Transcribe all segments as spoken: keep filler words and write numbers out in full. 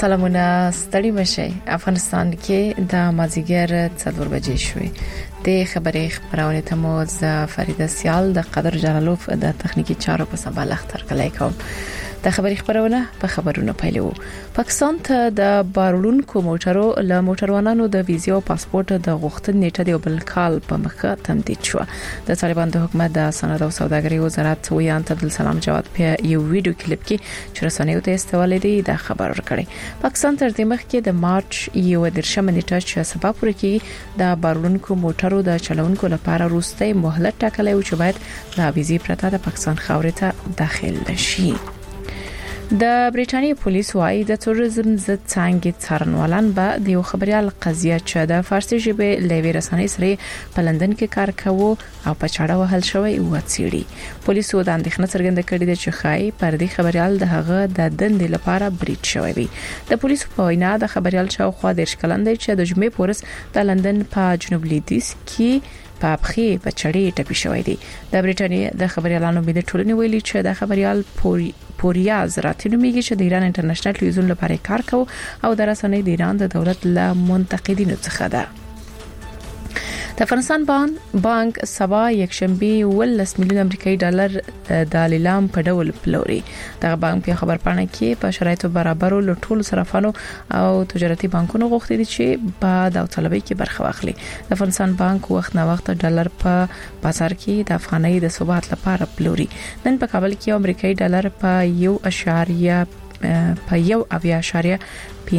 سلامونه ستړي مشه. افغانستان کې د مازیګر څلور بجې شوې. د خبري خبرونه ته مو ز فریده سیال د قدر جلالوف د تخنیکی چارو په سمبال اختر کړی کوم. د خبري خبرونه په خبرونو پیلو. پاکستان ته د بارونکو موټرو له موټروانانو د ویزا او پاسپورت د غوښتنې نیټه دی بل کال په مخه تمدید شو. د طالبان د حکومت د صنعت او سوداګرۍ وزارت ویان عبدالسلام جواد په یو ویډیو کلیپ کې چې رسنیو ته استوالې دی د خبر ورکړي. پاکستان تر دې مخکې د مارچ یو درشم نیټه چې سبا پورې کې د بارونکو موټرو د چلونکو لپاره وروستي مهلت ټاکلی و چې باید د ویزې پرته د پاکستان خاورې ته داخل شي. د بریټانیا پولیس وايي د توریزم ضد څنګه څارنوالان به د یو خبريال قضیه چې د فارسی ژبې لوي رسنۍ سره په لندن کې کار کوي او په چاړه وهل شوی و څیړي. پولیسو د اندېښنه څرګنده کړې ده چې خای پر دې خبريال د هغه د دندې لپاره بریټ شوی وي. د پولیسو په وینا د خبريال شاوخوا د شکلندې چې د جمعې پورس د لندن په جنوب لویدیځ کې په بخي په چړې ټپي شوی دی. د بریټانیا د خبريالانو بده ټولنې ویلي چې د خبريال پوری پوریاز راتلونکي چې د ایران انټرنیشنل ټلویزیون لپاره کار کوي او د رسنۍ د ایران د دولت له منتقدینو څخه ده. د افغانستان بانک سبا یک شنبه ولس میلیون امریکایي ډالر د لیلام په ډول پلوري. د بانک په خبر پاڼه کې په شرایطو برابرو لټول صرافانو او تجارتي بانکونو غوښتي دي چې بعد او طلبي کې برخه واخلي. د افغانستان بانک وخت نه وخت ډالر په بازار کې د افغانۍ د ثبات لپاره پلوري. نن په کابل کې امریکایي ډالر په یو اشاریه په یو اویا اشاریه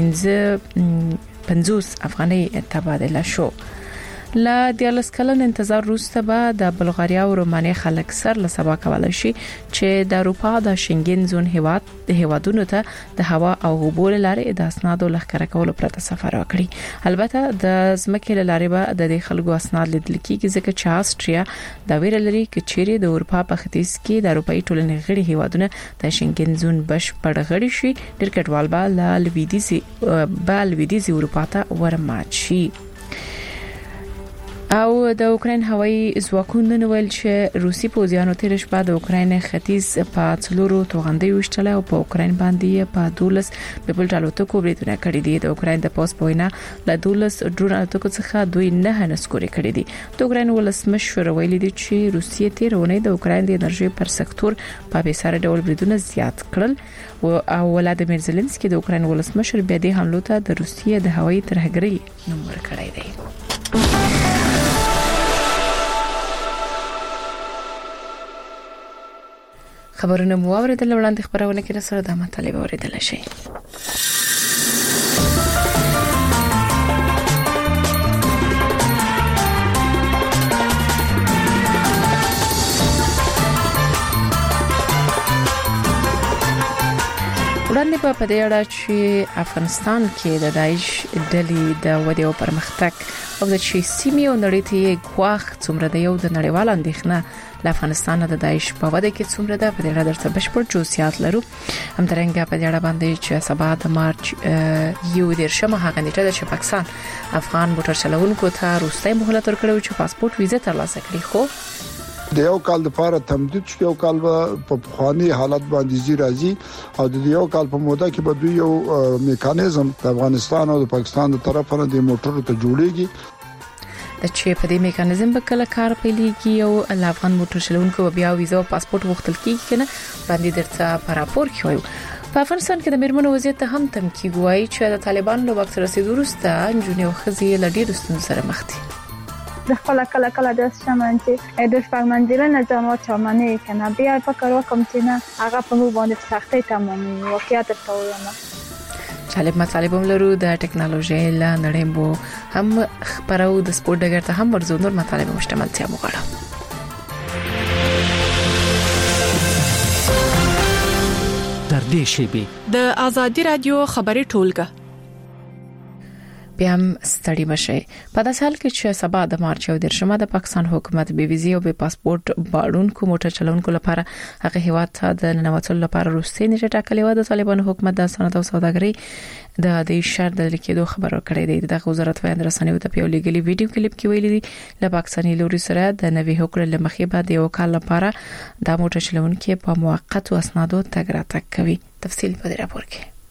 پنځوس افغانۍ تبادله شو. لا دیالس کلن انتظار روسته به د بلغاریا او رومانیا خلک سر له سبا کولای شي چې د اروپا د شنګن زون هیواد د هیوادونو ته د هوا او اوبو لارې د اسنادو لخر کولو پرته سفر وکړي. البته د زمکه لارې به د خلکو اسناد لیدل کیږي ځکه چې استریا د ویره لري چې چیرې د اروپا په ختیځ کې د اروپאי ټولنې غړي هیوادونه د شنګن زون بشپړ غړي شي ډیر کټوال به ل لویدیزي بل لویدیزي اروپا ته ورمات شي. او د اوکرين هوایي ځواکونو ویل چې روسي پوځیانو تیر شپه د اوکرين ختیځ په څلورو توغندۍ وشتل او په اوکرين باندې په دولس په بل ټالوتکو بریدونه کړی دي. د اوکرين د پوس پوینا له دولس ډرون الوتکو څخه دوی نه نسکوري کړی دي. د اوکرين ولسمشر ویلي دي چې روسیه تیرونه د اوکرين د انرژي پر سکتور په بیساره ډول بریدونه زیات کړل او ولادیمیر زيلنسکي د اوکرين ولسمشر بیا د حملو ته د روسیه د هوایي ترهګرۍ نوم ورکړی دی. خبرونه مو اوریدل وړاندې خبرونه کې سره د مطالبه اوریدل شي. وړاندې په پدې اړه چې افغانستان کې د داعش ډلې د ودی او پرمختګ او د شي سیمې او نړۍ ته غواخ څومره د یو د نړیوال اندېښنه له افغانستان د داعش په وده کې څومره ده په دې اړه درته بشپړ جزئیات لرو. همدارنګه په دې اړه باندې چې سبا د مارچ یو درشم هغه نیټه د پاکستان افغان موټر چلونکو ته روستي مهلت ورکړو چې پاسپورت ویزه ترلاسه کړي. خو د یو کال لپاره تمدید شو. یو کال په خواني حالت باندې زی راځي او د یو کال په موده کې به دوی یو میکانیزم د افغانستان او د پاکستان د طرفه د موټرو ته جوړیږي. د چې په دې میکانیزم به کله کار پیلېږي او ل افغان موټر چلونکو بیا ویزه او پاسپورت وغوښتل کیږي کنه باندې درته په راپور کې وایو. په افغانستان کې د میرمنو وضعیت هم تمکی ګوای چې د طالبان له وخت رسیدو وروسته انجونې او خزي له ډېر ستونزو سره مخ دي. د خپل کله کله د شمن چې د شپږمنځله نظام او چمنه کنه بیا فکر وکم چې نه هغه په مو باندې سختي تمامي واقعیت ته وایي. طالب مطالب هم لرو د ټکنالوژي له نړۍ بو هم خبرو د سپورت ډګر ته هم ورزو نور مطالب مشتملتیا مغواړم. در دې شیبه د ازادي رادیو خبري ټولګه بیا هم ستړي مشه. په داسې حال کې چې سبا د مارچ او درشمه د پاکستان حکومت بي ویزه او بي پاسپورت باړونکو موټر چلونکو لپاره هغه هیواد ته د ننوتلو لپاره روسي نیټه ټاکلې و. د طالبانو حکومت د صنعت او سوداګرۍ د دې شر د لیکېدو خبر ورکړی دی. د وزارت ویاند رسنیو ته په لګلي ویډیو کلیپ کې ویلي دي له پاکستاني لوري سره د نوي حکومت لمخې بعد یو کال لپاره د موټر چلونکو په موقت او اسنادو تګ راتګ کوي. تفصیل په دې راپور کې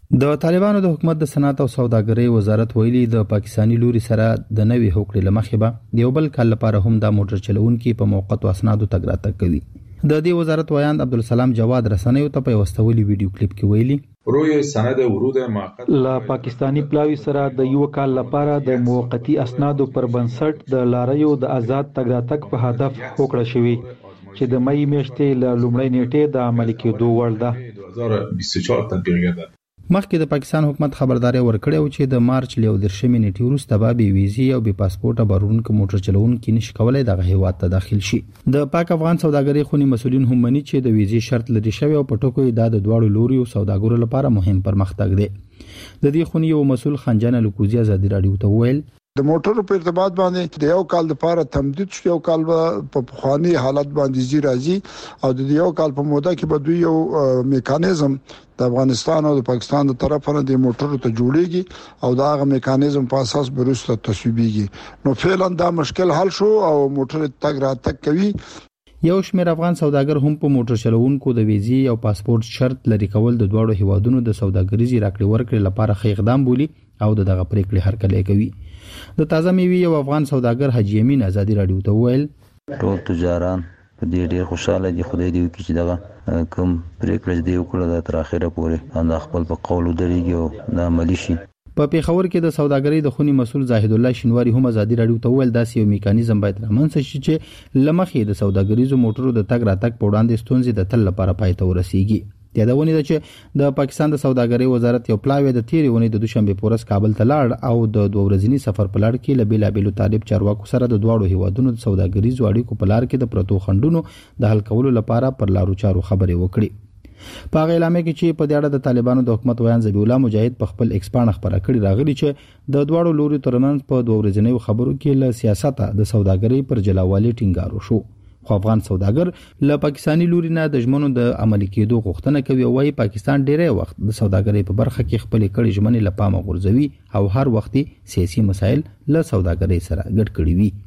د طالبانو د حکومت د صنعت او سوداګرۍ وزارت ویلي د پاکستانی لوري سره د نوي هوکړې لمخې به یو بل کال لپاره هم د موټر چلوونکي په موقت اسنادو تګ راتګ کوي. د دې وزارت ویاند عبدالسلام جواد رسنیو ته په وستولي ویډیو کلیپ کې ویلي روی سند ورود موقت لا پاکستانی پلاوی سره د یو کال لپاره د موقتی اسنادو پر بنسټ د لاریو د آزاد تګ راتګ په هدف هوکړه شوی چې د مې میاشتې له لومړۍ نیټې د عملي کېدو وړ ده. دوه هزار و بیست و چهار تطبیق کېده. مخکې د پاکستان حکومت خبرداري ورکړې و چې د مارچ له درشمې نیټې وروسته به بي ویزي او بي پاسپورټ بارونکو موټر چلوونکي نشي کولای دغه هیواد ته داخل شي. د پاک افغان سوداګرۍ خونی مسولین هم مني چې د ویزي شرط لري شوی او په ټکو یې د دواړو لوري سوداګرو لپاره مهم پرمختګ دی. د دې خونی یو مسول خنجان لکوزي ازادي رادیو ته ویل د موټرو په ارتباط باندې د یو کال لپاره تمدید شو، یو کال په پخوانی حالت باندې زی راځي او د یو کال په موده کې به دوی یو میکانیزم د افغانستان او د پاکستان د طرفه د موټرو ته جوړیږي او دا غو میکانیزم په اساس برسته تصویبيږي. نو فعلا دا مشکل حل شو او موټر تګ راتګ کوي. یو شمېر افغان سوداګر هم په موټر چلوونکو د ویزي او پاسپورت شرط لري کول د دوړو هیوادونو د سوداګریزي راکړې ورکړې لپاره خې اقدام بولی او دغه پریکړې هرکلی کوي. د تازه میوي یو افغان سوداګر حاجی امین ازادي رادیو ته ویل ټول تجاران په دې ډېر خوشاله دي. خدای دې وکړي چې دغه کوم پریکړې دې وکړه د تر اخره پورې اند خپل په قول درېږي او د عملی شي. په پیښور کې د سوداګرۍ د خونی مسول زاهد الله شینواری هم ازادي رادیو ته ویل داسې یو میکانیزم باید رامنځته شي چې لمخې د سوداګریزو موټرو د تګ راتګ په وړاندې ستونزې د تل لپاره پای ته ورسیږي. یادونه ده چې د پاکستان د سوداګرۍ وزارت یو پلاوی د تیرې ونې د دوشنبه پورس کابل ته لاړ او د دوه ورځنی سفر په لړ کې لبیلا بیلو طالب چارواکو سره د دواړو هیوادونو د سوداګریزو اړیکو په لار کې د پروتو خندونو د حل کولو لپاره پر لارو چارو خبرې وکړي. په اعلامیه کې چې په دې اړه د طالبانو د حکومت ویان ذبیح الله مجاهد په خپل ایکس باندې خبره کړې راغلي چې د دواړو لوري ترمنځ په دوه ورځنیو خبرو کې له سیاست د سوداګرۍ پر جلاوالي ټینګار وشو. خو افغان سوداګر له پاکستانی لوري نه د ژمنو د عملي کېدو غوښتنه کوي او وايي پاکستان ډېری وخت د سوداګرۍ په برخه کې خپل کړي ژمنې له پامه غورځوي او هر وخت سیاسي مسایل له سوداګرۍ سره ګډ کړي وي.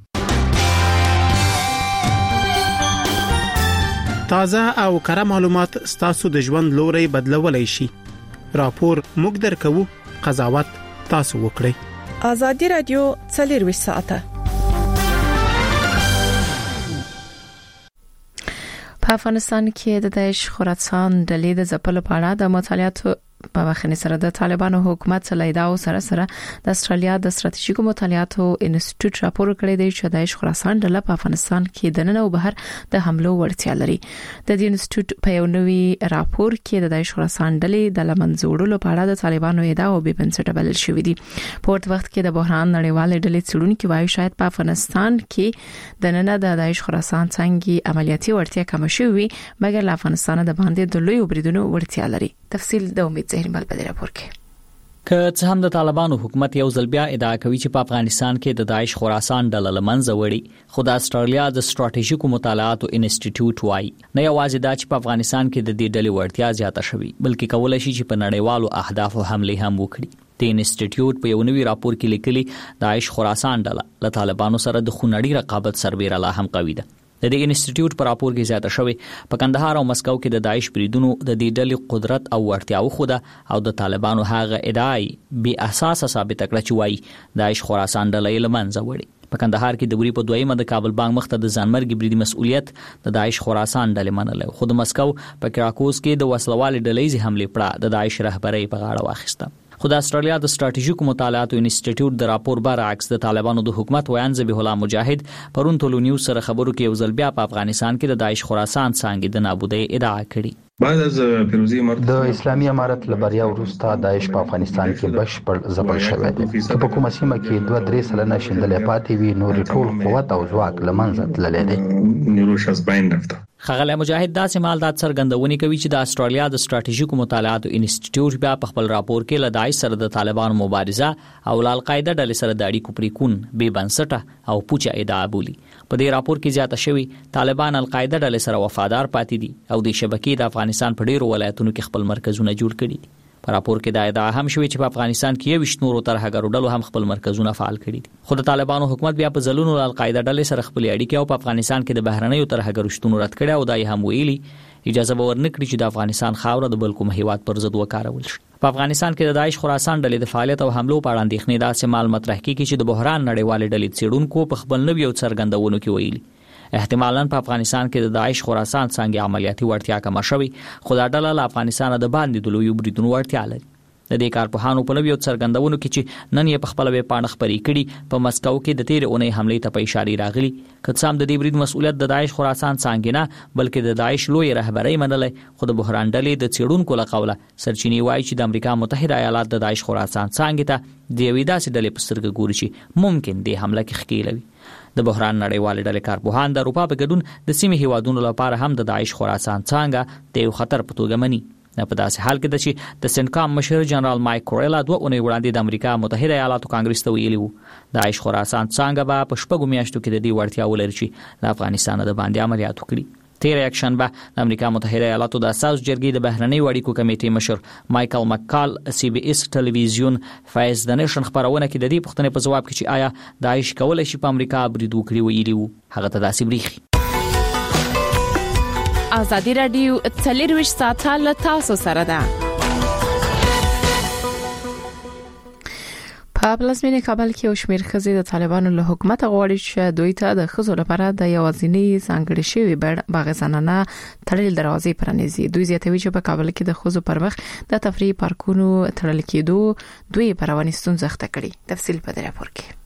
تازه او کره معلومات ستاسو د ژوند لوري بدلولای شي. راپور موږ درکو، قضاوت تاسو وکړئ. ازادي رادیو څلور ساعته په افغانستان کې د داعش خراسان ډلې د ځپلو په اړه د مطالعاتو په وخت سره د طالبانو حکومت له ادعاو سره سره د استرالیا د ستراتیژیکو مطالعاتو انسټیټیوټ راپور کړی دی چې داعش خراسان ډله په افغانستان کې د نن او بهر د حملو وړتیا لري. د دې انسټیټیوټ په یو نوي راپور کې د داعش خراسان ډلې د لمنځوړلو په اړه د طالبانو ادعاو به بنسټ بلل شوې دي. په ورته وخت کې د بحران نړیوال ډلې څېړونکو وايي شاید په افغانستان کې د نن د داعش خراسان څنګه عملیاتي وړتیا کم شوي مګر له افغانستان د باندې د لوی بریدونو وړتیا لري. تفصیل د امید زهیر مل په راپور کې. که څه هم د طالبانو حکومت یو ځل بیا ادعا کوي چې په افغانستان کې د داعش خراسان ډله لمنځه وړي، خو د استرالیا د ستراتیژیکو مطالعاتو انسټیټیوټ وايي نه یوازې دا چې په افغانستان کې د دې ډلې وړتیا زیاته شوي بلکې کولای شي چې په نړیوالو اهدافو حمله هم وکړي. د انسټیټیوټ په یو نوي راپور کې لیکلي داعش خراسان ډله له طالبانو سره د خونړي رقابت سربېره لا هم قوي ده. د دې انسټیټیوټ پر راپور کې زیاته شوی په کندهار او مسکو کې د داعش بریدونو د دې ډلې قدرت او وړتیاو خوده او د طالبانو هغه ادعای بي اساس ثابت کړ چې وايي داعش خراسان ډلې لمنځه وړي. په کندهار کې د بری په دویمه د کابل بانک مخته د ځانمرګي بریدي مسؤلیت د داعش خراسان ډلې منله، خو د مسکو په کراکوس کې د وسلوال ډلې حمله پړه د داعش رهبرۍ په غاړه واخیسته. خو د استرالیا د ستراتیژیکو مطالعاتو انسټیټیوټ د راپور برعکس د طالبانو د حکومت ویان ذبیح الله مجاهد پرون ټولو نیوز سره خبرو کې یو ځل بیا په افغانستان کې د داعش خراسان څنګه د نابودۍ ادعا کړې. بعد از پیروزی امارت د اسلامي امارت لبریا وروسته داعش په افغانستان کې بشپړ ځپل شوی دی. په کومه سیمه کې دوه درې سلنه شیندلې پاتې وي، نور ټول قوت او ځواک لمنځه تللی دی. نیروش از بین رفته. خغل مجاهد داسې مالدات څرګندونې کوي چې د استرالیا د ستراتیژیکو مطالعاتو انسټیټیوټ بیا په خپل راپور کې له داعش سره د طالبانو مبارزه او له القاعده ډلې سره د اړیکو پریکون بې بنسټه او پوچه ادعا بولي. په دې راپور کې زیاته شوی طالبان القاعده ډلې سره وفادار پاتې دي او د شبکې د افغانستان په ډیرو ولایتونو کې خپل مرکزونه جوړ کړي دي. په راپور کې دا ادعا هم شوې چې په افغانستان کې یو شنورو ترهګرو ډلو هم خپل مرکزونه فعال کړي دي. خو د طالبانو حکومت بیا په ځلونو له القاعده ډلې سره خپل اړیکې او په افغانستان کې د بهرنیو ترهګرو شتون رد کړي او دا یې هم ویلي اجازه ورنکړي چې د افغانستان خاوره د بل کوم هیواد پر ضد وکارول شي. په افغانستان کې د داعش خراسان ډلې د فعالیت او حملو په اړه اندېښنې داسې مال مطرح کیږي چې د بحران نړیوال ډلې څېړونکو په خپل نوي او څرګندونو کې ویلي احتمالاً په افغانستان کې د داعش خراسان څنګه عملیاتي وړتیا کم شوي خو دا ډله له افغانستان د باندې د لوی بریدونو وړتیا لري د دې کارپوهانو په نوي او څرګندونو کې چې نن یې په خپل ویب پاڼه خبرې کړي په مسکو کې د تیر اونۍ حملې ته په اشاره راغلي که څه هم د دې برید مسؤلیت د داعش خراسان څنګه نه بلکې د داعش لوی رهبرۍ منلې خو د بحران ډلې د څېړونکو له قوله سرچینې وایي چې د امریکا متحده ایالات د داعش خراسان څنګه ته د یوې داسې ډلې په سترګه ګوري چې ممکن د حمله کې ښکېلوي د بحران نړیوال ډلې کارپوهان د اروپا په ګډون د سیمې هیوادونو لپاره هم د داعش خراسان څنګه د یو خطر په توګه مني په داسې حال کې د چې د سنکام مشر جنرال مایک کورلا دوه اونۍ وړاندې د امریکا متحده ایالاتو کانګرس ته ویلي وو داعش خراسان څنګه به په شپږو میاشتو کې د دې وړتیا ولري چې د افغانستان د باندې عملیات وکړي تیر یک شنبه د امریکا متحده ایالاتو د اساس جرګې د بهرنۍ اړیکو کمیټې مشر مایکل مکال سی بي اس ټلویزیون فایز د نشن خبرونه کې د دې پوښتنې په جواب کې چې آیا داعش کولای شي په امریکا برید وکړي ویلي وو هغه ته داسې بریښي ازادي رادیو څلورویشت ساعته له تاسو سره ده په پلازمینه کابل کې او شمیر خزي د طالبانو له حکومت غواړي چې دوی ته د خزو لپاره د یوازینی ځانګړي شوی بړ باغ زنانه تړل دروازې پرانیزي دوی زیاتوي چې په کابل کې د خزو پر مخ د تفریح پارکونو تړل کېدو دوی پروانې ستونزه ښکته کړي تفصیل په دې راپور کې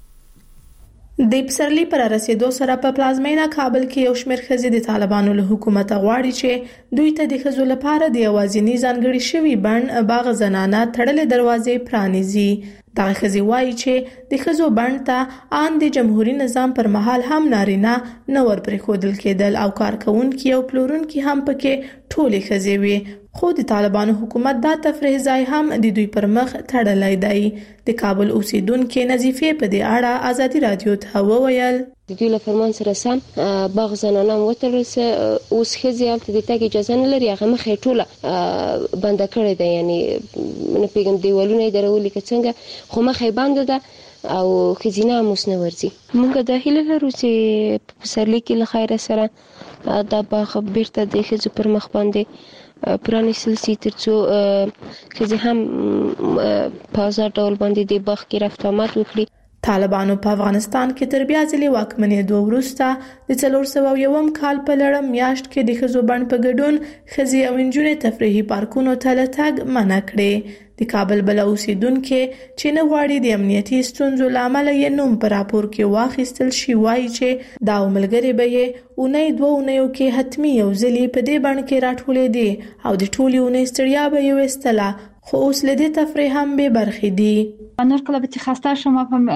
د پسرلی پر رسیدو سره په پلازمینه کابل کې یو شمېر ښځې د طالبانو له حکومت غواړي چې دوی ته د ښځو لپاره د یوازینی ځانګړي شوی بڼ باغ زنانه تړلې دروازې پرانیزي دا ښځې وایي چې د ښځو بڼ ته ان د جمهوریت نظام پر مهال هم نارینه نه ور پرېښودل کېدل او کارکونکي او پلورونکي هم پکې ټولې ښځې وي خو د طالبانو حکومت دا تفریح ځای هم د دوی پر مخ تړلی دی د کابل اوسیدونکو نظیفه په دې اړه ازادي رادیو ته وویل د دوی له فرمان سره سم باغ زنانه وتړل سه اوس خزي الته د تګ اجازه نه لري هغه مخې ټوله بند کړی دی یعنی نه پیګم دیوالونه درولې کڅنګ خو مخې بند ده او خزینه موس نه ورزي موږ د هیله لرو چې په پسرلی کې له خیره سره دا باغ بیرته د خزو پر مخ باندې پرانیستل سي ترڅو خزي هم په آزاد ډول باندې د باغ کې رفت آمد وکړي طالبانو په افغانستان کې تر بیا ځلې واکمنېدو وروسته د څلور سوه یوم کال په لړم میاشت کې د ښځو بڼ په ګډون ښځې او نجونې تفریحي پارکونو ته له تګ منع کړې د کابل بل اوسیدونکو چې نه غواړي د امنیتي ستونزو لامل یې نوم پر راپور کې واخیستل شي وایي چې دا ملګری به یې اونۍ دوه اونیو کې حتمی یو ځلې په دې بڼ کې راټولې دي او د ټولې اونۍ ستړیا به یې وستله خو اوس له دې تفریح هم به برخې دي نور کله چې خسته شوم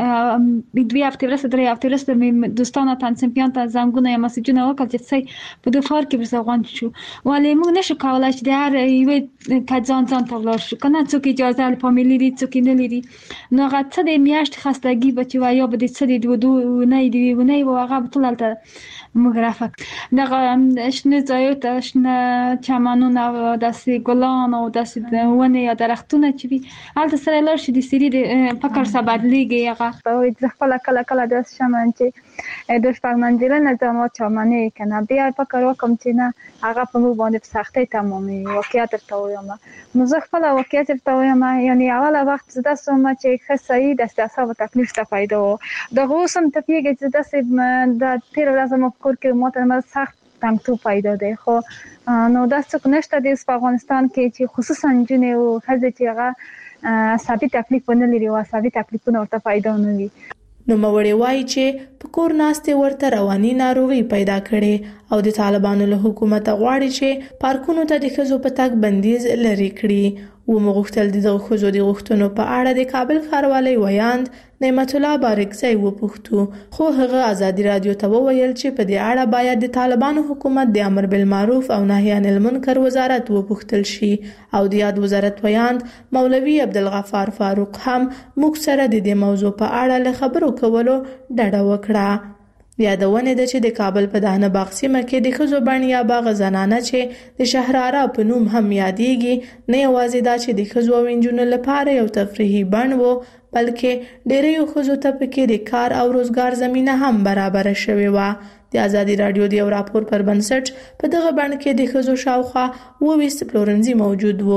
په دوی هفته ورسته درې هفته ورسته مې دوستانه تنظیمیان ته زنګونه یا مسجونه وکړ چې څه په دوه فار کې ورسوغان شو ولې موږ نشو کولای چې د هر یو کځان ځان ته ولاړ شو کنه څوک اجازه له فامیلی دي څوک نه لري نو هغه څه د میاشت خستګي بچي وایو به د څه د دوه نه دی ونه یو هغه ټولته مغرفک دغه شنه ځایو ته شنه چمنونه داسې ګلان او داسې ونه یا درختونه چې وي هلته سره لار شي د سری د فکر څخه بدلیږي هغه او د خپل کله کله د شمن چې د شپږ منځله نه ځانو چمنه کنه بیا فکر وکم چې نه هغه په مو باندې سختي تمامي واقعیت ته وایم نو زه خپل واقعیت ته وایم یعنی اوله وخت زده سوم چې خصای د استعصاب تکلیف ته پیدا و د غوسم ته پیګه چې د د تیر لازم کور کې موته سخت تنګ تو پیدا دی خو نو دا څه نشته د افغانستان کې چې خصوصا جنې او هڅه چې هغه ثابت تکلیف نه لري او ثابت تکلیفونه ورته پیدا نه وي نو موري وایي چې په کور ناستې ورته رواني ناروغي پیدا کړي او د طالبانو له حکومت غواړي چې پارکونو ته د ښځو په تګ بندیز لري کړي و مغختل د ښځو د غوښتنو په اړه د کابل ښاروالۍ ویاند نعمت الله بارکزی وپوښتو خو هغه ازادي رادیو ته وویل چې په دې اړه باید د طالبانو حکومت د امر بالمعروف او نهي عن المنکر وزارت وپوښتل شي او د یاد وزارت ویاند مولوي عبدالغفار فاروق هم موږ سره د دې موضوع په اړه له خبرو کولو ډډه وکړه یادونه ده چې د کابل په دهنه باغ سیمه کې د ښځو بڼ یا باغ زنانه چې د شهرارا په نوم هم یادېږي نه یوازې دا چې د ښځو او نجونو لپاره یو تفریحي بڼ وو بلکې ډېرې ښځو ته پکې د کار او روزګار زمینه هم برابر شوې وه د ازادي رادیو د یو راپور پر بنسټ په دغه بڼ کې د ښځو شاوخوا اووه ویشت پلورنځي موجود وو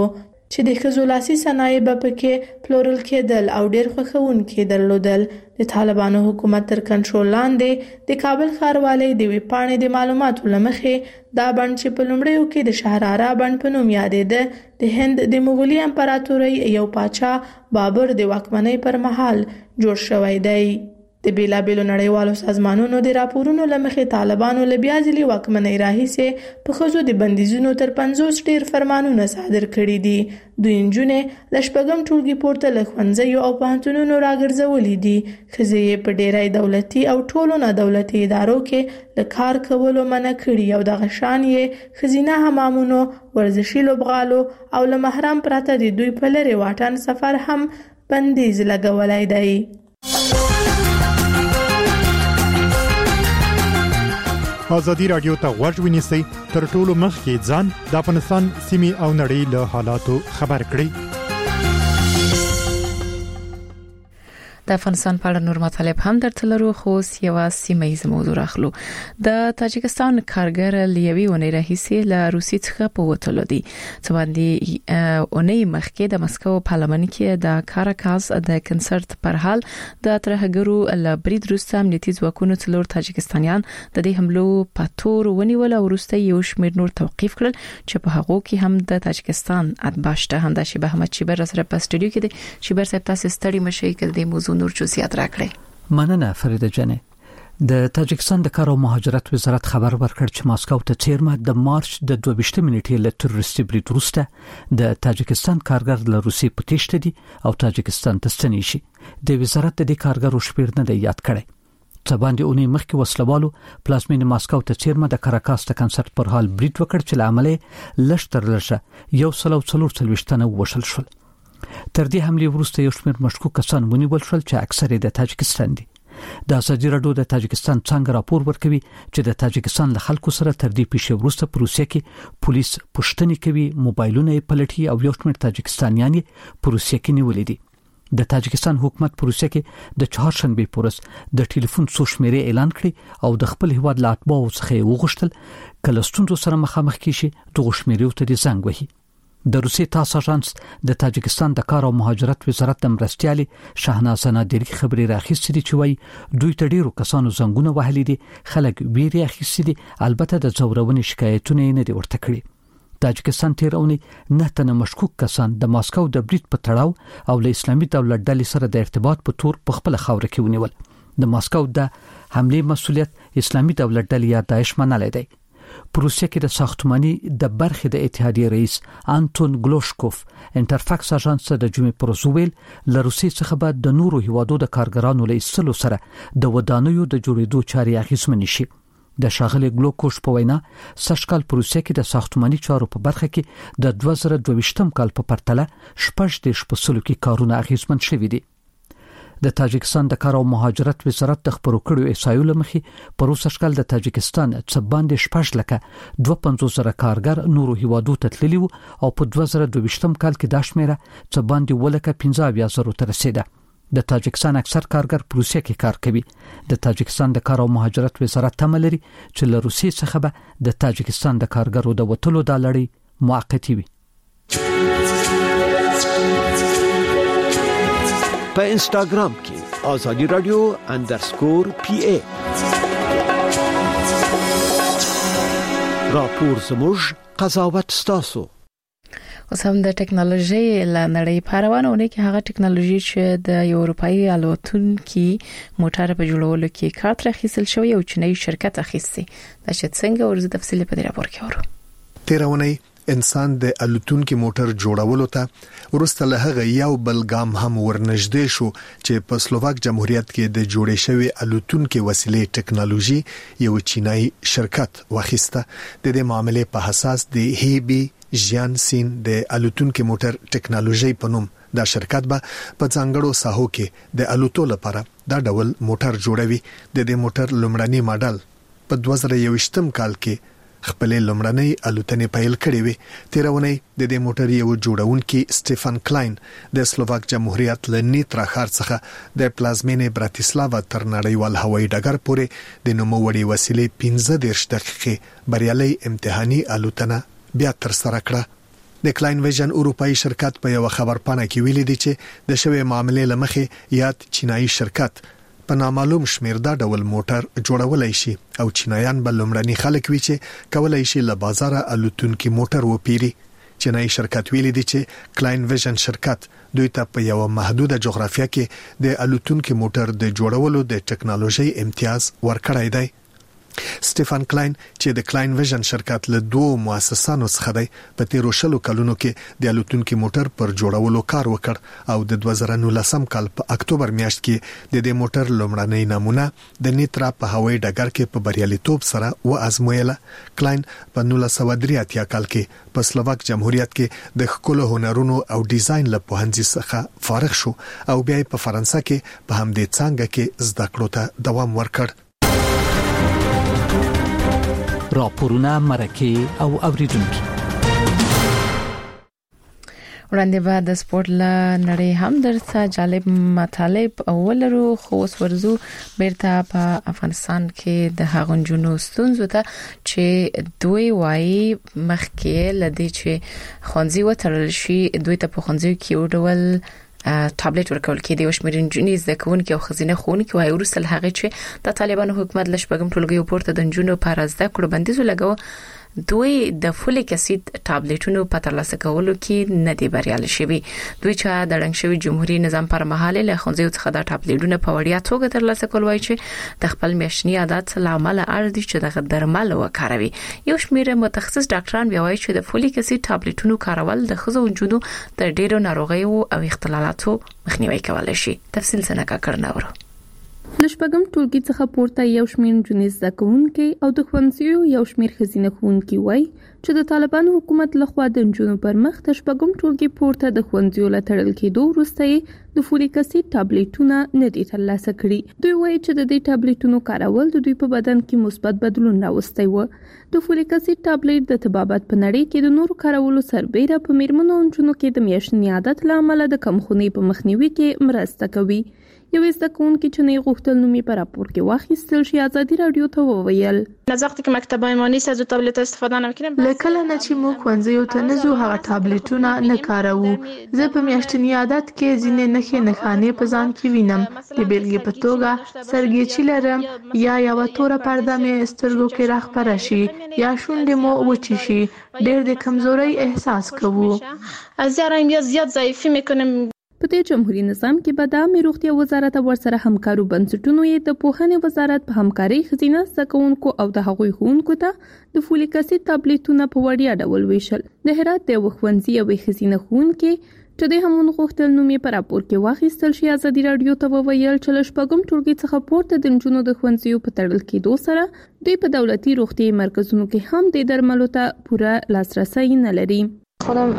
چې د خزولاسي صنایع په کې پلورل کېدل او ډېر خوښونکي درلودل. د طالبانو حکومت تر کنټرول لاندې د کابل ښاروالۍ د ویپاڼې د معلوماتو لمخې دا بند چې په لومړیو کې د شهرارا بند په نوم یادېده د هند د مغولي امپراتورۍ یو پاچا بابر د واکمنۍ پر مهال جوړ شوی دی. د بیلابیلو نړیوالو سازمانونو د راپورونو لمخې طالبانو له بیا ځلې واکمنۍ راهیسې په ښځو د بندیزونو تر پنځوس ډېر فرمانونه صادر کړي دي. دوی نجونې له شپږم ټولګي پورته له ښوونځیو او پوهنتونونو راګرځولي دي. ښځې یې په ډېری دولتي او ټولو نه دولتي ادارو کې له کار کولو منع کړي او دغه شان یې ښځینه حمامونو، ورزشي لوبغالو او له محرم پرته د دوی په لرې واټن سفر هم بندیز لګولی دی. ازادي رادیو ته غوږ ونیسئ تر ټولو مخکې ځان د افغانستان سیمې او نړۍ له حالاتو خبر کړئ. د افغانستان په اړه نور مطالب هم درته لرو، خو یو سیمه موضوع راخلو. د تاجکستان کارګر لیوي ونې راهیسې له روسي څخه په وټلو دي. څه باندې اونۍ مخکې د مسکو پارلمان کې د کاراکاس د کنسرت پر حال د ترهګرو له برید وروسته امنیتي ځواکونو څلور تاجکستانیان د دې حملو په تور ونیول او وروسته یو شمېر نور توقيف کړل چې په هغه کې هم د تاجکستان اتباع شته. هم د شیبه احمد شیبر سره په سټوډیو کې دي. شیبر صاحب تاسو ستړي مشئ کړئ د موضوع نور جزئیات راکړئ. مننه فریده جانه. د تاجکستان د کار او مهاجرت وزارت خبر ورکړ چې ماسکو ته څیرمه د مارچ د دوه ویشت نیټې له تروریستي برید وروسته د تاجکستان کارګر له روسي په تېښته دي او تاجکستان ته ستنې شي. د وزارت د دې کارګرو شمېر نه دی یاد کړی. څه باندې اونۍ مخکې وسلوالو پلازمینه ماسکو ته څیرمه د کاراکاس د کنسرت پر حال برید وکړ چې لامل لږ تر لږه یو سل او څلور څلوېښت تنه وشل شول. تر دې حملې وروسته یو شمېر مشکوک کسان ونیول شول چې اکثر د تاجکستان دي. د ازادي راډیو د تاجکستان څنګه راپور ورکوي چې د تاجکستان له خلکو سره تر دې پیښې وروسته په روسیه کې پولیس پوښتنې کوي، موبایلونه یې پلټي او یو شمېر تاجکستانیان په روسیه کې نیولې دي. د تاجکستان حکومت په روسیه کې د چهارشنبه پورس د ټلیفون څو شمیرې اعلان کړي او د خپل هیواد له اتباعو څخه وغوښتل کله ستونزو سره مخامخ کیشي دغه شمیرې ته د زنګ وهي. د روسي تاس اژانس د تاجکستان د کار او مهاجرت وزارت د مرستيالي شاهناز نادری خبري راخیستې دي چې وایي دوی ته ډیرو کسانو زنګونه وهلي دي، خلک ویری اخیستي دي، البته د زورونې شکایتونه نه دي ورته کړی. تاجکستان تیرونی نه تنه مشکوک کسان د ماسکو د برید په تړاو او له اسلامي دولت ډلې سره د ارتباط په تور په خپل خاور کې ونیول. د ماسکو د حمله مسؤلیت اسلامي دولت ډلې یا داعش منلای دی. په روسیه کې د ساختماني د برخې د اتحادیې رئیس انټون ګلوشکوف انټرفاکس اژانس د جمعې پر ورځ ویل له روسیې څخه به د نورو هیوادو د کارګرانو له ایستلو سره د ودانیو د جوړېدو چارې اغیزمنې شي. د شاغلي ګلوکوش په وینا سږکال په روسیه کې د ساختماني چارو په برخه کې د دوه زره دوه ویشتم کال په پرتله شپږ دیرش په سلو کې کارونه اغیزمن شوي دي. د تاجکستان د کار او مهاجرت وزارت د خبرو کړو احصایو لمخې په روسي شکل د تاجکستان څخه باندې شپږ لکه دوه پنځوس زره کارګر نورو هیوادو ته تللي او په دوه زره دوه ویشتم کال کې د شمیره څخه باندې ولکه پنځه اویا زره ته رسیده. د تاجکستان اکثر کارګر په روسیه کې کار کوي. د تاجکستان د کار او مهاجرت وزارت تمه لري چې له روسیې څخه به د تاجکستان د کارګرو د وټلو د لړۍ موقتی وي. په انستګرام کې ازادي رادیو انډرسکور پی ای راپور زموږ قضاوت ستاسو. اوس هم د ټکنالوژي له نړۍ په روانونه کې هغه ټکنالوژي چې د یورپایي الوتونکو موټر په جوړولو کې کار تر اخیستل شوی او چینایي شرکت اخیستي. دا چې څنګه ورزه تفصیل په دې راپور کې ورو. تیرونه انسان د الوتونکو موټر جوړولو ته ورسته له هغه یو بل ګام هم ورنږدې شو چې په سلوواک جمهوریت کې د جوړې شوی الوتونکو وسیلې ټکنالوژي یو چینایي شرکت واخیسته. د دې معاملې په اساس د هیبي ژیان سین د الوتونکو موټر ټکنالوژي په نوم دا شرکت به په ځانګړو ساحو کې د الوتو لپاره دا ډول موټر جوړوي. د دې موټر لومړنی ماډل په دوه زره یوویشتم کال کې خپل لومړنۍ الوتنې پیل کړې وي. تیرونه د دې موټر یو جوړونکي سټيفن کلاین د سلوواک جمهوریت له نیترا ښار څخه د پلازمینې براتیسلاوا تر نړیوال هوایي ډګر پورې د نوموړي وسیلې پنځه دیرش دقیقې بریالي امتحاني الوتنه بیا تر سره کړه. د کلاین ویژن اروپאי شرکت په یو خبرپاڼه کې ویلي دی چې د شوی معاملې لمخې یاد چینایي شرکت په نامعلوم شمیر دا ډول موټر جوړولای شي او چینایان بل لمړني خلک وی چې کولای شي له بازار الوتونکي موټر وپیري. چینایي شرکت ویلي دی چې کلاین ویژن شرکت دوی ته په یو محدوده جغرافیه کې د الوتونکي موټر د جوړولو د ټکنالوژي امتیاز ورکړی دی. سټيفن کلاین چې د کلاین ویژن شرکت له دوه مؤسسانو څخه دی په تیرو شلو کلونو کې د الوتونکي موټر پر جوړولو کار وکړ او د دوه زره نولسم کال په اکتوبر میاشت کې د دې موټر لومړنۍ نمونه د نیترا په هوایي ډګر کې په بریالیتوب سره و ازمویله. کلاین په نولس سوه درې اتیا کال کې په سلوواک جمهوریت کې د ښکلو هنرونو او ډیزاین له پوهنځي څخه فارغ شو او بیا په فرانسه کې په همدې څانګه کې زده کړو ته دوام ورکړ. راپورونه مرکه او اوریدونکو وړاندې بعد د سپورت لا نړۍ هم درته جالب مطالب اولرو خو ورزو بیرته په افغانستان کې د هغونجونو ستونزو ته چې دوی وایي مخکې لدی چې خونځي وترل شي دوی ته په خونځي کې وډول ټابلیټ ورکول کې دی او شمېر انجونیز د کوونکو او خزینه خونکو وایي ورسل هغه چې د طالبانو حکومت لشبګم ټولګي پورته د انجونو پر ازده کړو بندیز لګاو دوی د فولیک اسید ټابلیټونو په ترلاسه کولو کې نه دی بریالي شوی. دوی چې د رنګ شوی جمهوریت نظام پر مهال له خونځو څخه د ټابلیټونو په وړیا توګه ترلاسه کول وایي چې د خپل میاشتنی عادت لامل اړ دي چې د درمل وکاروي. یو شمېر متخصص ډاکټران بیا وایي چې د فولیک اسید ټابلیټونو کارول د خزو وجودو د ډېرو ناروغیو او اختلالاتو مخنیوي کولای شي. تفصیل څنګه کړناورو لشپګم ټولګي څخه پورته یو شمېر جنیز زکونکي او د خوندسیو یو شمېر خزینه خونکي وای چې د طالبانو حکومت لخوا د جنونو پر مخ د شپګم ټولګي پورته د خوندسیو لټړل کېدو وروسته د فولیک اسید ټابلیټونه نه دي ترلاسه کړي. دوی وایي چې د دې ټابلیټونو کارول د دوی په بدن کې مثبت بدلون راوستی و. د فولیک اسید ټابلیټ د طبابت په نړۍ کې د نورو کارولو سربېره په میرمنو او نجونو کې د میاشتنی عادت لامل د کمخونی په مخنیوي کې مرسته کوي. یو استکون کې چې نه غوښتل نومي پر راپور کې واخیستل شي ازادي رادیو ته وویل از وقتی که مکتب ایمانی از تابلت استفاده نمیکنیم لکه نه چې مو خوانځیو ته نزو هغه تابلیټونه نه کاروو. زه په میاشتنی عادت کې ځینې نخې نخانه په ځان کې وینم د بیلګې په توګه سرګیچی لرم یا یو توره پرده مې سترګو کې راخپره شي یا شونډې مو وچی شي. ډېر د کمزوري احساس کوو. از یارم یا زیات ضعیفی میکنم. په دې جمهوریت نظام کې به د عامه روغتیا وزارت ورسره همکارو بنسټونو یې د پوهنې وزارت په همکاري خزینه سکونکو او د هغوی خونکو ته د فولیک اسید ټابلیټونه په وړیا ډول ویشل. د هرات د وخوندزي او خزینه خونکو چې د همون غوښتل نومي پر راپور کې واخیستل شي ازادي رادیو ته وویل چې لشپګم ټولګي څخه پورته د جنونو د خوندزیو په تړل کېدو سره دوی په دولتي روغتي مرکزونو کې هم د درملو ته پوره لاسرسي نه لري. خودم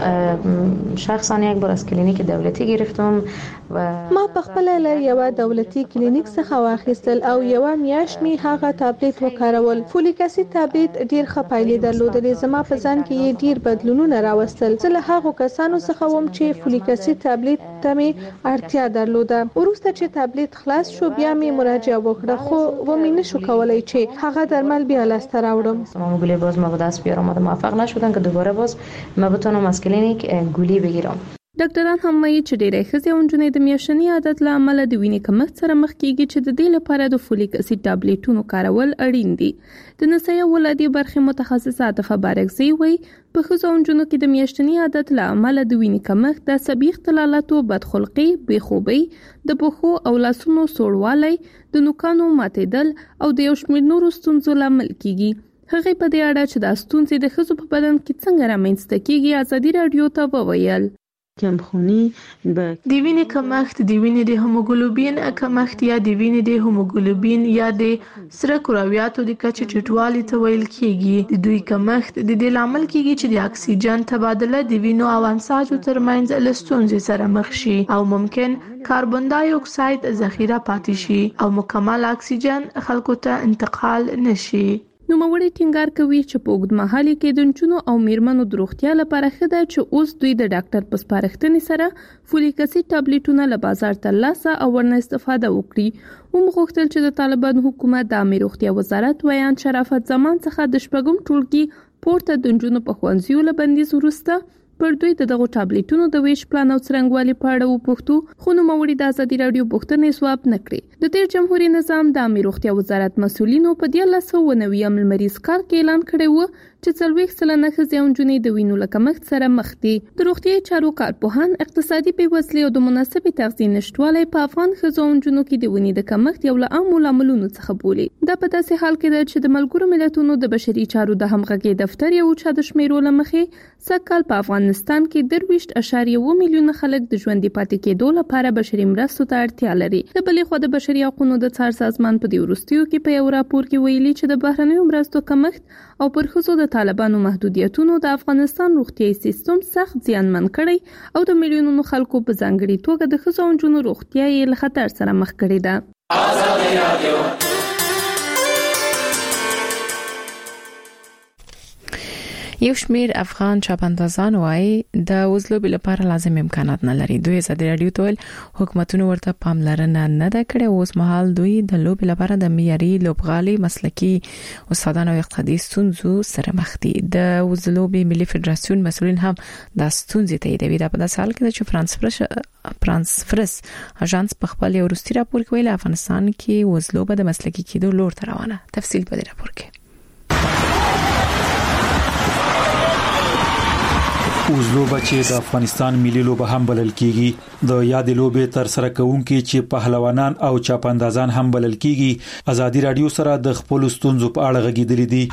شخصا یک بار از کلینیک دولتی گرفتم و ما په خپل لر یو دولتي کلینیک څخه واخیستل او یو میاشت می هغه ټابلیټ وکارول. فولیک اسید ټابلیټ ډیر ښه پایلې درلودلې. زما په ځان کې ډیر بدلونونه راوستل. زه له هغه کسانو څخه وم چې فولیک اسید ټابلیټ ته می اړتیا درلوده. وروسته چې ټابلیټ خلاص شو بیا می مراجعه وکړه خو و می نشو کولای چې هغه درمل بیا لاسته راوړم. معمولی باز ما به دست بیارم و موفق نشدم که دوباره باز ما بتونم از کلینیک گولی بگیرم. ډاکټران هم وایي چې ډېرې ښځې او نجونې د میاشتني عادت له امله د وینې کمښت سره مخ کېږي چې د دې لپاره د فولیک اسید ټابلیټونو کارول اړین دي. د نسایي ولادي برخې متخصصه عاطفه بارکزي وایي په ښځو او نجونو کې د میاشتني عادت له امله د وینې کمښت د عصبي اختلالاتو بدخلقي بېخوبۍ د پښو او لاسونو سوړوالی د نوکانو ماتېدل او د یو شمېر نورو ستونزو لامل کېږي. هغه په دې اړه چې د ستونزې د ښځو په بدن کې څنګه رامنځته کېږي ازادي رادیو ته وویل. کمخونی د وینې کمښت د وینې د هوموګلوبین کمښت یا د وینې د هوموګلوبین یا د سره کرویاتو د کچې ټیټوالي ته ویل کېږي. د دوی کمښت د دې لامل کېږي چې د اکسیجن تبادله د وینو او انساجو ترمنځ له ستونزې سره مخ شي او ممکن کاربن دای اکساید ذخیره پاتې شي او مکمل اکسیجن خلکو ته انتقال نشي. نو موري ټینګار کوي چې په اوږد مهال کې د نجونو او میرمنو د روغتیا لپاره ښه ده چې اوس دوی د ډاکټر په سپارښتنې سره فولیک اسید ټابلیټونه له بازار ترلاسه او ورنه استفاده وکړي. هم غوښتل چې د طالبانو حکومت د عامه روغتیا وزارت ویان شرافت زمان څخه د شپږم ټولګي پورته د نجونو په ښوونځیو له بندیز وروسته پر دوی دغه ټابلیټونو د ویش پلان او څرنګوالي په اړه وپوښتو خو نو موري د ازادي رادیو پوښتنې سواب نکړي د تیر جمهوریت نظام د امیر روغتیا وزارت مسولینو په دیارلس سوه نوي مریض کال کې اعلان کړی و چې څلوېښت سلنه ښځې او نجونې د وینو له کمښت سره مخ دي د روغتیايي چارو کارپوهان اقتصادي بېوزلي او د مناسبې تغذیې نشټوالی په افغان ښځو او نجونو کې د وینې د کمښت یو له عامو لاملونو څخه بولي دا په داسې حال کې ده چې د ملګرو ملتونو د بشري چارو د همغږۍ دفتر یو چا د شمیرو له مخې سږکال په افغانستان کې درویشت اشاریه اووه میلیونه خلک د ژوندي پاتې کېدو لپاره بشري مرستو ته اړتیا لري د بلې خوا د بشري حقوقو د څار سازمان په دې وروستیو کې په یو راپور کې ویلي چې د بهرنیو مرستو کمښت او پر ښځو د طالبانو محدودیتونو د افغانستان روغتیايي سیستم سخت زیانمن کړی او د میلیونونو خلکو په ځانګړي توګه د ښځو او نجونو روغتیا یې له خطر سره مخ کړې ده. آزادي رادیو یو شمیر افغان چاپندازان وايي د وزلوبې لپاره لازم امکانات نه لري. دوی ازادي رادیو ته حکومتونو ورته پاملرنه نه ده کړې. اوس مهال دوی د لوبې لپاره د معیاري لوبغالي مسلکي استادانو او اقتصادي ستونزو سره مخ دي. د وزلوبې ملي فدراسیون مسؤلین هم د ستونزې تاییدوي. دا په داسې حال کې ده چې فرانس فرش فرانس فرس اژانس په خپل یو وروستي راپور کې ویلي افغانستان کې وزلوبه د مسلکي کېدو لور ته روانه. تفصیل په دې راپور کې. وزلوبه چې د افغانستان ملي لوبه هم بلل کیږي د یاد لوبې تر سره کوونکي چې پهلوانان او چاپندازان هم بلل کیږي ازادي رادیو سره د خپل ستونزو په اړه غږیدلې دي.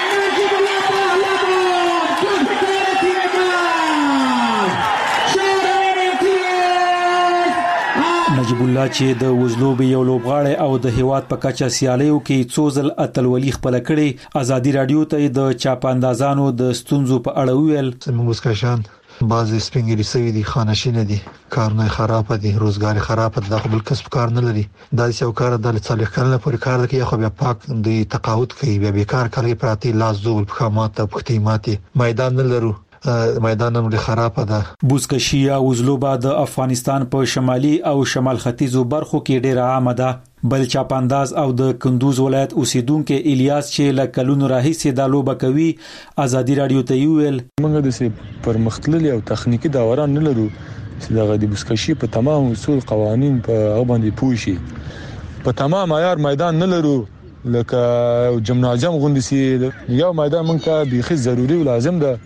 نجیب الله چې د وزلوبې یو لوبغاړی او د هیواد په کچه سیالیو کې څو ځل اتلولي خپل کړي ازادي رادیو ته د چاپاندازانو د ستونزو په اړه ویل. زموږ اسکاشان بعضی سپینګری سوي دي خانشینه دي کارونه خراب دي روزګار خراب دي د خپل کسب کار نه لري دا یو کار د صالح کړنه پورې کار کوي خو بیا پاک د تقاعد کوي بیا بیکار کوي پراتی لاس زول خامات او پختیماتي میدان نه لرو میدان هم خراب ده. بوزکشي یا وزلوبه د افغانستان په شمالي او شمال ختیځو برخو کې ډېره عامه ده. بل چاپانداز او د کندوز ولایت اوسیدونکو الیاس چې له کلونو راهیسې د لوبه کوي ازادي رادیو ته ویل موږ د پرمختللي او تخنیکی دوران نه لرو چې د غدي بوزکشي په تمام اصول قوانين په باندې پوښي په تمام معیار میدان نه لرو لکه جمنازیم غوندسي یو میدان موږ ته بيخي ضروری او لازم ده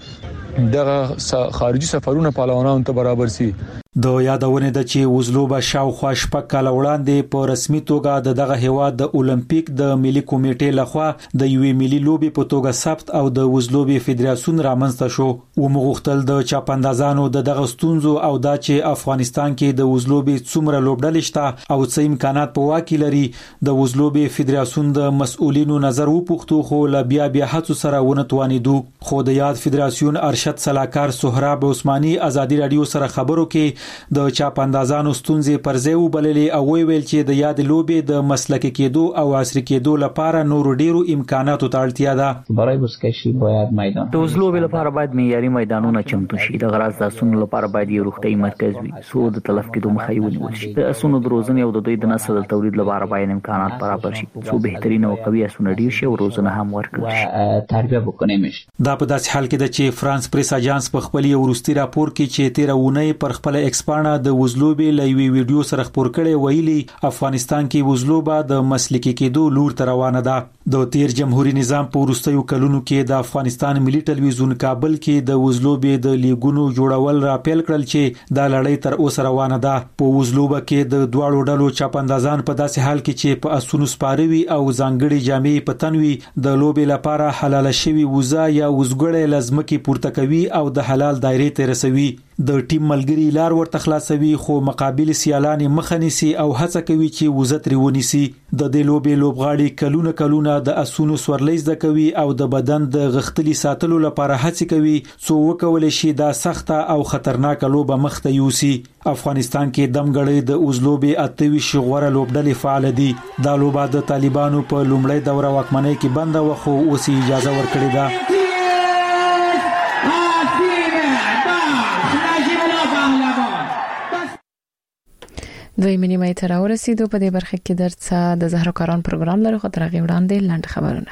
دغه خارجي سفرونه پهلوانانو ته برابر سي. د یادونه ده چې وزلوبه شاوخوا شپږ کاله وړاندې په رسمي توګه د دغه هیواد د اولمپیک د ملي کمیټې لخوا د یوې ملي لوبې په توګه ثبت او د وزلوبې فدراسیون رامنځته شو. و مغختل د چاپاندازانو د دغه ستونزو او دا چې افغانستان کې د وزلوبې څومره لوبډلې شته او څه امکانات په واکې لري د وزلوبې فدراسیون د مسؤلینو نظر وپوښتو خو لا بیا بیا هڅو سره ونه توانیدو. خو د یاد فدراسیون ارشد سلاکار سهراب عثماني ازادي رادیو سره خبرو کې د چاپاندازانو ستونزې پر ځای وبللې او ویل چې د یاد لوبې د مسلکي کېدو او عصري کېدو لپاره نور ډیرو امکاناتو ته اړتیا ده. برای بوزکشي باید میدان د وزلوبې لپاره باید معیاري میدانونه چمتو شي. د غراض د اسونو لپاره باید یو روغتي مرکز وي څو د تلف کېدو مخه ونیول شي. د اسونو د روزنې او د دوی د نسل د تولید لپاره باید امکانات برابر شي څو بهترین او قوي اسونه ډیر شي او روزنه هم ورکړي شي تربیه وکړي مش. دا په داسې حال کې ده چې فرانس پریس اژانس په خپل یو وروستي راپور کې چې تیر اونۍ پر خپل ایکسپانه د وزلوبې لوي ویډیو سره خبر کړي ویلي افغانستان کې وزلوبه د مسلکي کېدو لور ته روانه ده. د تیر جمهوریت نظام په وروستیو کلونو کې د افغانستان ملي ټلویزیون کابل کې د وزلوبې د لیګونو جوړول راپیل کړل چې د لړۍ تر اوسه روانه ده. په وزلوبه کې د دواړو ډلو چاپاندازان په داسې حال کې چې په اسونو سپاروي او ځانګړي جامې په تنوي د لوبې لپاره حلال شوی وزا یا وزګړې لازمکي پورته کوي او د حلال دایره ته رسوي. د ټیم ملګری لار ورته خلاصوي خو مقابل سیالان مخنيسي او هڅه کوي چې وزت ریونیسي. د دې لوبې لوبغاړي کلونه کلونه د اسونو سورلۍ زده کوي او د بدن د غختلي ساتلو لپاره هڅه کوي څو وکول شي دا سخته او خطرناکه لوبه مخته یوسي. افغانستان کې دمګړې د وزلوبې اتوي شغوره لوبډلې فعال دي. دا لوبه د طالبانو په لومړۍ دوره واکمنۍ کې بنده و خو اوس اجازه ورکړې ده. دوی منی مې تر ورسېدو په دې برخه کې درڅ د زهرا کاران پروګرام لرو خو تر غوړاندې لاند خبرونه.